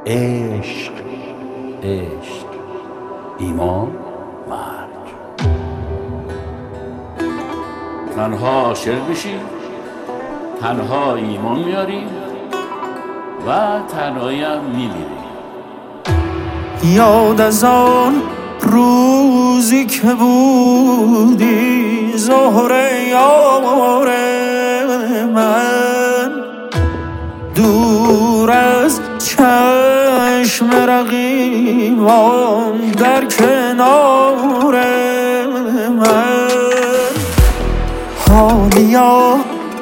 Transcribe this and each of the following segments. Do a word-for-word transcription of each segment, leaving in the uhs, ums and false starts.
عشق عشق ایمان مرگ. تنها عاشق بشی، تنها ایمان میاری و تنهایی هم میمیری. یاد از آن روزی که بودی زهره یار من، دور از چشم رقیبان در کنار من. حالیا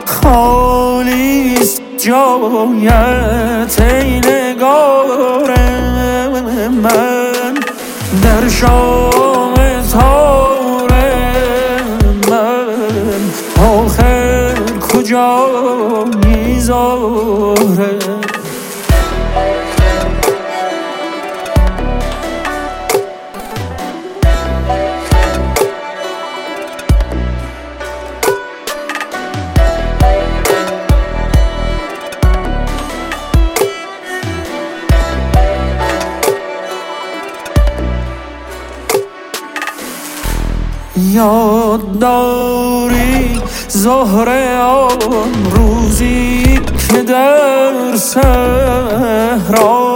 خالیست جایت ای نگار من، در شام تار من آخر کجا میذاره؟ یاد داری زهره آن روزی که در صحرا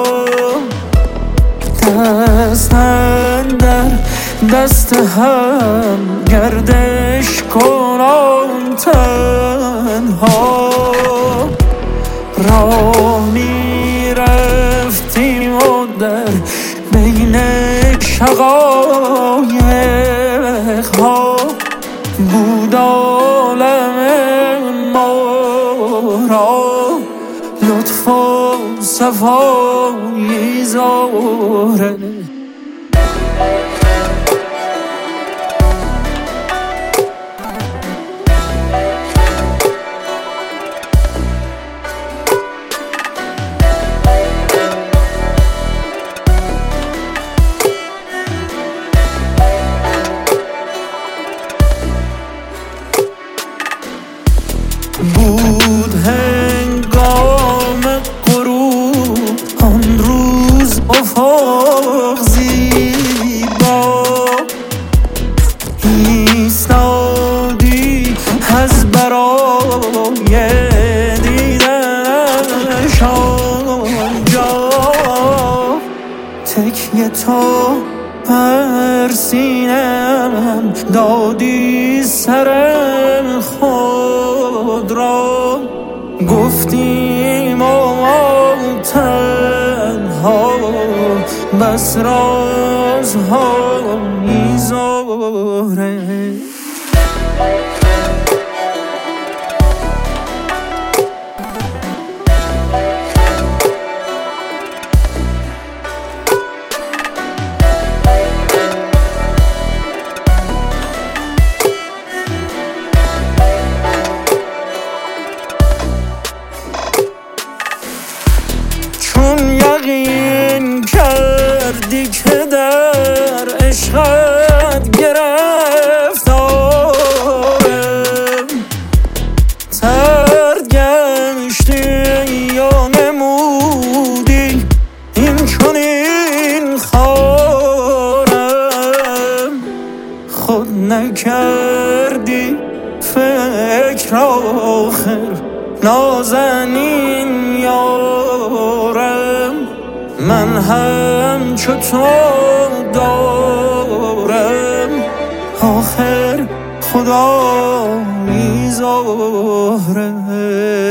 دست اندر دست هم گردش کنان تنها راه می رفتیم و در بین شقایق ها بود عالم ما را لطف و صفایی زهره. بود هنگام غروب آن روز افق زیبا ایستادی از برای دیدنش آنجا، تکیه تو بر سینه‌ام دادی سر خود را، گفتیم ما تنها بس رازها میذاره. یقین کردی که در عشقت گرفتارم، ترد گشتی یا نمودی این چنین خارم، خود نکردی فکر آخر نازنین یارم، من هم چو تو دارم آخر خدا میذاره.